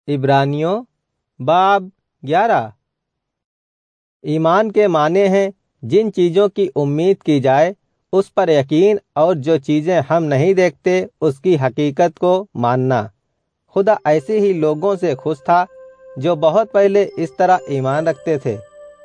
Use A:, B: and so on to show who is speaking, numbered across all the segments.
A: इब्रानियों बाब 11। ईमान के माने हैं जिन चीज़ों की उम्मीद की जाए उस पर यकीन, और जो चीज़ें हम नहीं देखते उसकी हकीकत को मानना। खुदा ऐसे ही लोगों से खुश था जो बहुत पहले इस तरह ईमान रखते थे।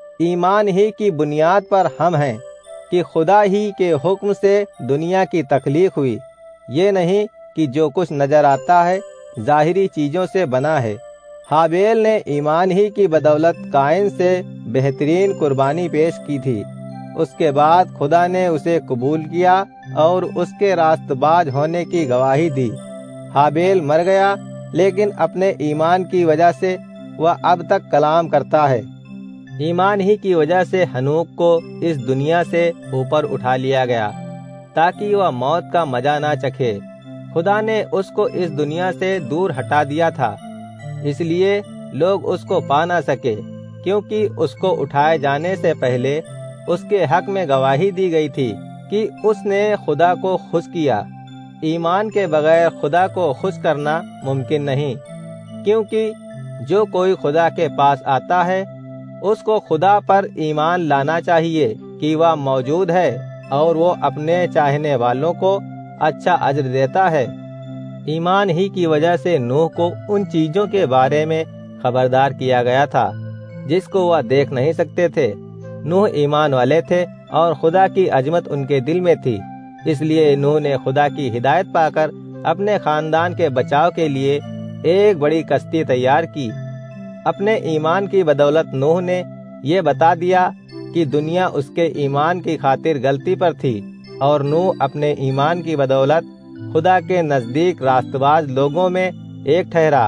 A: ईमान ही की बुनियाद पर हम हैं कि खुदा ही के हुक्म से दुनिया की तख्लीक हुई, ये नहीं कि जो कुछ नजर आता है ज़ाहिरी चीज़ों से बना है। हाबेल ने ईमान ही की बदौलत कायन से बेहतरीन कुर्बानी पेश की थी। उसके बाद खुदा ने उसे कबूल किया और उसके रास्तबाज होने की गवाही दी। हाबेल मर गया, लेकिन अपने ईमान की वजह से वह अब तक कलाम करता है। ईमान ही की वजह से हनूक को इस दुनिया से ऊपर उठा लिया गया, ताकि वह मौत का मजा ना चखे। खुदा ने उसको इस दुनिया से दूर हटा दिया था, इसलिए लोग उसको पा ना सके, क्योंकि उसको उठाए जाने से पहले उसके हक में गवाही दी गई थी कि उसने खुदा को खुश किया। ईमान के बगैर खुदा को खुश करना मुमकिन नहीं, क्योंकि जो कोई खुदा के पास आता है उसको खुदा पर ईमान लाना चाहिए कि वह मौजूद है और वो अपने चाहने वालों को अच्छा अज्र देता है। ईमान ही की वजह से नूह को उन चीज़ों के बारे में खबरदार किया गया था जिसको वह देख नहीं सकते थे। नूह ईमान वाले थे और खुदा की अजमत उनके दिल में थी, इसलिए नूह ने खुदा की हिदायत पाकर अपने खानदान के बचाव के लिए एक बड़ी कश्ती तैयार की। अपने ईमान की बदौलत नूह ने ये बता दिया कि दुनिया उसके ईमान की खातिर गलती पर थी, और नूह अपने ईमान की बदौलत खुदा के नज़दीक रास्तबाज लोगों में एक ठहरा।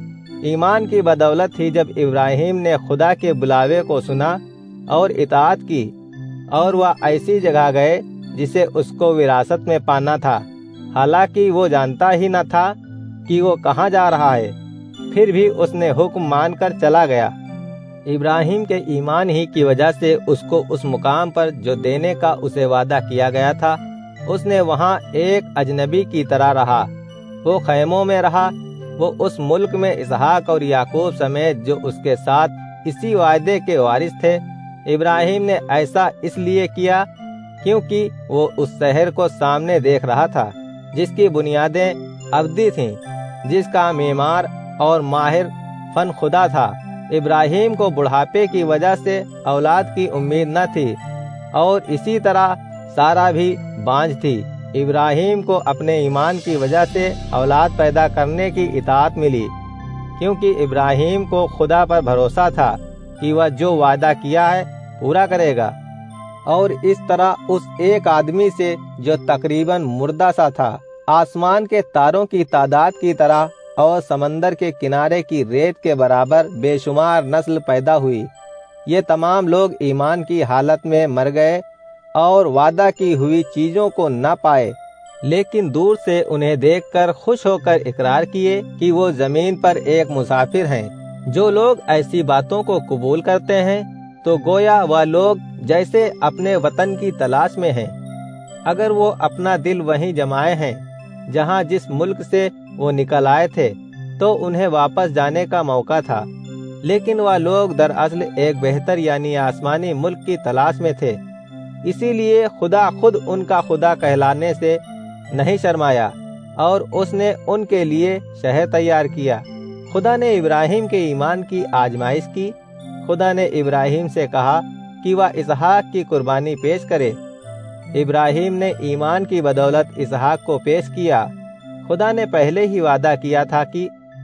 A: ईमान की बदौलत ही जब इब्राहिम ने खुदा के बुलावे को सुना और इताअत की, और वह ऐसी जगह गए जिसे उसको विरासत में पाना था, हालांकि वो जानता ही न था कि वो कहाँ जा रहा है, फिर भी उसने हुक्म मानकर चला गया। इब्राहिम के ईमान ही की वजह से उसको उस मुकाम पर जो देने का उसे वादा किया गया था, उसने वहाँ एक अजनबी की तरह रहा। वो खैमों में रहा। वो उस मुल्क में इसहाक और याकूब समेत जो उसके साथ इसी वायदे के वारिस थे। इब्राहिम ने ऐसा इसलिए किया क्योंकि वो उस शहर को सामने देख रहा था जिसकी बुनियादें अब्दी थीं, जिसका मेमार और माहिर फन खुदा था। इब्राहिम को बुढ़ापे की वजह से औलाद की उम्मीद न थी, और इसी तरह सारा भी बांझ थी। इब्राहिम को अपने ईमान की वजह से औलाद पैदा करने की इताअत मिली, क्योंकि इब्राहिम को खुदा पर भरोसा था कि वह जो वादा किया है पूरा करेगा। और इस तरह उस एक आदमी से जो तकरीबन मुर्दा सा था, आसमान के तारों की तादाद की तरह और समंदर के किनारे की रेत के बराबर बेशुमार नस्ल पैदा हुई। ये तमाम लोग ईमान की हालत में मर गए और वादा की हुई चीजों को न पाए, लेकिन दूर से उन्हें देखकर खुश होकर इकरार किए कि वो जमीन पर एक मुसाफिर हैं। जो लोग ऐसी बातों को कबूल करते हैं तो गोया वह लोग जैसे अपने वतन की तलाश में हैं। अगर वो अपना दिल वहीं जमाए हैं जहाँ जिस मुल्क से वो निकल आए थे, तो उन्हें वापस जाने का मौका था, लेकिन वह लोग दरअसल एक बेहतर यानी आसमानी मुल्क की तलाश में थे। इसीलिए खुदा खुद उनका खुदा कहलाने से नहीं शर्माया और उसने उनके लिए शहर तैयार किया। खुदा ने इब्राहिम के ईमान की आजमाइश की। खुदा ने इब्राहिम से कहा कि वह इसहाक की कुर्बानी पेश करे। इब्राहिम ने ईमान की बदौलत इसहाक को पेश किया। खुदा ने पहले ही वादा किया था कि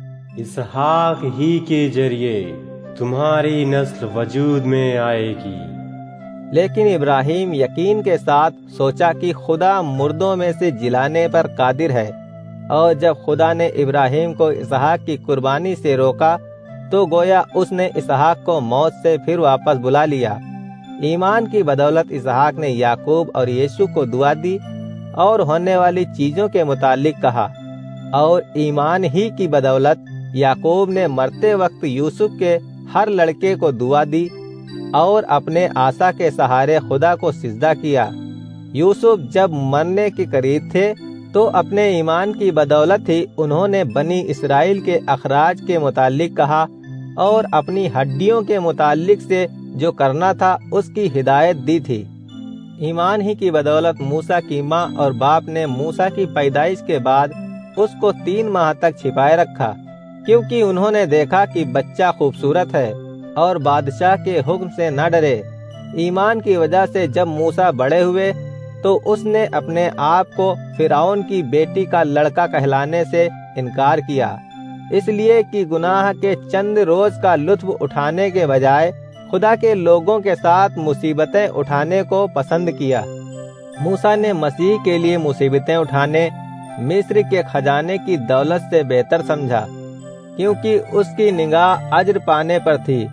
B: इसहाक ही के जरिए तुम्हारी नस्ल वजूद में आएगी।
A: लेकिन इब्राहिम यकीन के साथ सोचा कि खुदा मुर्दों में से जिलाने पर कादिर है, और जब खुदा ने इब्राहिम को इसहाक की कुर्बानी से रोका तो गोया उसने इसहाक को मौत से फिर वापस बुला लिया। ईमान की बदौलत इसहाक ने याकूब और यीशु को दुआ दी और होने वाली चीजों के मुतालिक कहा, और ईमान ही की बदौलत याकूब ने मरते वक्त यूसुफ के हर लड़के को दुआ दी और अपने आसा के सहारे खुदा को सिजदा किया। यूसुफ जब मरने के करीब थे تو اپنے ایمان کی بدولت ہی انہوں نے بنی اسرائیل کے اخراج کے متعلق کہا اور اپنی ہڈیوں کے متعلق سے جو کرنا تھا اس کی ہدایت دی تھی۔ ایمان ہی کی بدولت موسیٰ کی ماں اور باپ نے موسیٰ کی پیدائش کے بعد اس کو 3 ماہ تک چھپائے رکھا، کیونکہ انہوں نے دیکھا کہ بچہ خوبصورت ہے اور بادشاہ کے حکم سے نہ ڈرے۔ ایمان کی وجہ سے جب موسیٰ بڑے ہوئے تو اس نے اپنے آپ کو فرعون کی بیٹی کا لڑکا کہلانے سے انکار کیا، اس لیے کہ گناہ کے چند روز کا لطف اٹھانے کے بجائے خدا کے لوگوں کے ساتھ مصیبتیں اٹھانے کو پسند کیا۔ موسیٰ نے مسیح کے لیے مصیبتیں اٹھانے مصر کے خزانے کی دولت سے بہتر سمجھا، کیونکہ اس کی نگاہ اجر پانے پر تھی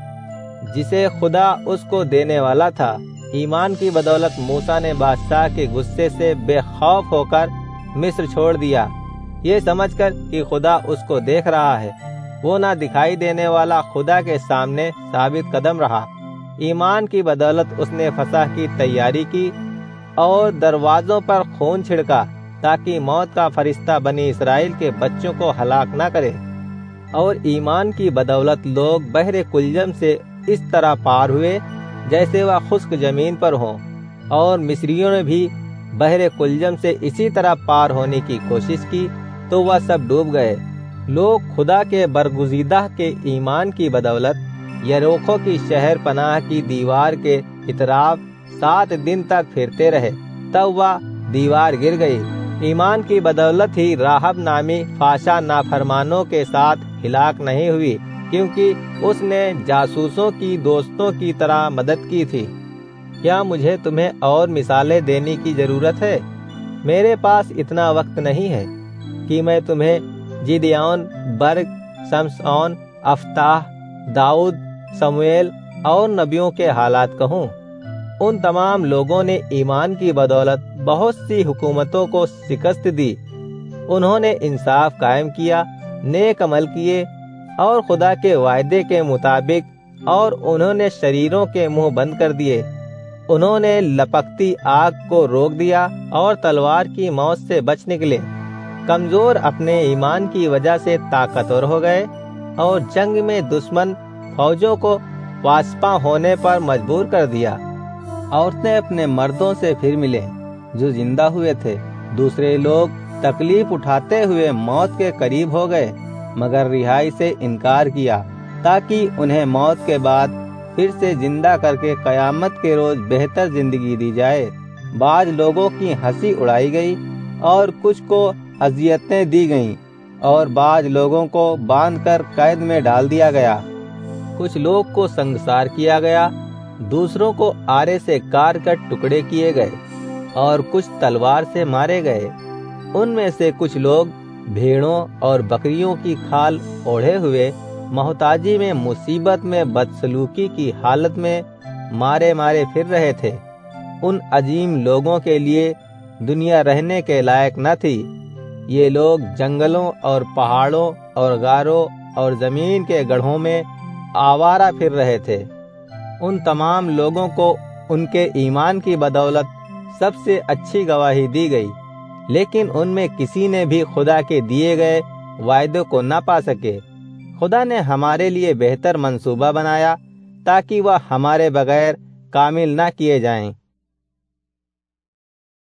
A: جسے خدا اس کو دینے والا تھا۔ ایمان کی بدولت موسیٰ نے بادشاہ کے غصے سے بے خوف ہو کر مصر چھوڑ دیا، یہ سمجھ کر کہ خدا اس کو دیکھ رہا ہے۔ وہ نہ دکھائی دینے والا خدا کے سامنے ثابت قدم رہا۔ ایمان کی بدولت اس نے فتح کی تیاری کی اور دروازوں پر خون چھڑکا تاکہ موت کا فرشتہ بنی اسرائیل کے بچوں کو ہلاک نہ کرے۔ اور ایمان کی بدولت لوگ بحر کلجم سے اس طرح پار ہوئے جیسے وہ خشک زمین پر ہوں، اور مصریوں نے بھی بحر کلجم سے اسی طرح پار ہونے کی کوشش کی تو وہ سب ڈوب گئے۔ لوگ خدا کے برگزیدہ کے ایمان کی بدولت یریخو کی شہر پناہ کی دیوار کے اطراف 7 دن تک پھرتے رہے، تب وہ دیوار گر گئی۔ ایمان کی بدولت ہی راہب نامی فحشا نافرمانوں کے ساتھ ہلاک نہیں ہوئی، کیونکہ اس نے جاسوسوں کی دوستوں کی طرح مدد کی تھی۔ کیا مجھے تمہیں اور مثالیں دینے کی ضرورت ہے؟ میرے پاس اتنا وقت نہیں ہے کہ میں تمہیں جدعون، برق، سمسون، افتاح، داؤد، سمویل اور نبیوں کے حالات کہوں۔ ان تمام لوگوں نے ایمان کی بدولت بہت سی حکومتوں کو شکست دی۔ انہوں نے انصاف قائم کیا، نیک عمل کیے اور خدا کے وعدے کے مطابق، اور انہوں نے شریروں کے منہ بند کر دیے۔ انہوں نے لپکتی آگ کو روک دیا اور تلوار کی موت سے بچ نکلے۔ کمزور اپنے ایمان کی وجہ سے طاقتور ہو گئے اور جنگ میں دشمن فوجوں کو واسپاں ہونے پر مجبور کر دیا۔ عورتیں اپنے مردوں سے پھر ملے جو زندہ ہوئے تھے۔ دوسرے لوگ تکلیف اٹھاتے ہوئے موت کے قریب ہو گئے مگر رہائی سے انکار کیا، تاکہ انہیں موت کے بعد پھر سے زندہ کر کے قیامت کے روز بہتر زندگی دی جائے۔ بعض لوگوں کی ہنسی اڑائی گئی اور کچھ کو اذیتیں دی گئیں، اور بعض لوگوں کو باندھ کر قید میں ڈال دیا گیا۔ کچھ لوگ کو سنگسار کیا گیا، دوسروں کو آرے سے کاٹ کر ٹکڑے کیے گئے اور کچھ تلوار سے مارے گئے۔ ان میں سے کچھ لوگ بھیڑوں اور بکریوں کی کھال اوڑھے ہوئے محتاجی میں مصیبت میں بدسلوکی کی حالت میں مارے پھر رہے تھے۔ ان عظیم لوگوں کے لیے دنیا رہنے کے لائق نہ تھی۔ یہ لوگ جنگلوں اور پہاڑوں اور غاروں اور زمین کے گڑھوں میں آوارہ پھر رہے تھے۔ ان تمام لوگوں کو ان کے ایمان کی بدولت سب سے اچھی گواہی دی گئی، لیکن ان میں کسی نے بھی خدا کے دیے گئے وعدوں کو نہ پا سکے۔ خدا نے ہمارے لیے بہتر منصوبہ بنایا تاکہ وہ ہمارے بغیر کامل نہ کیے جائیں۔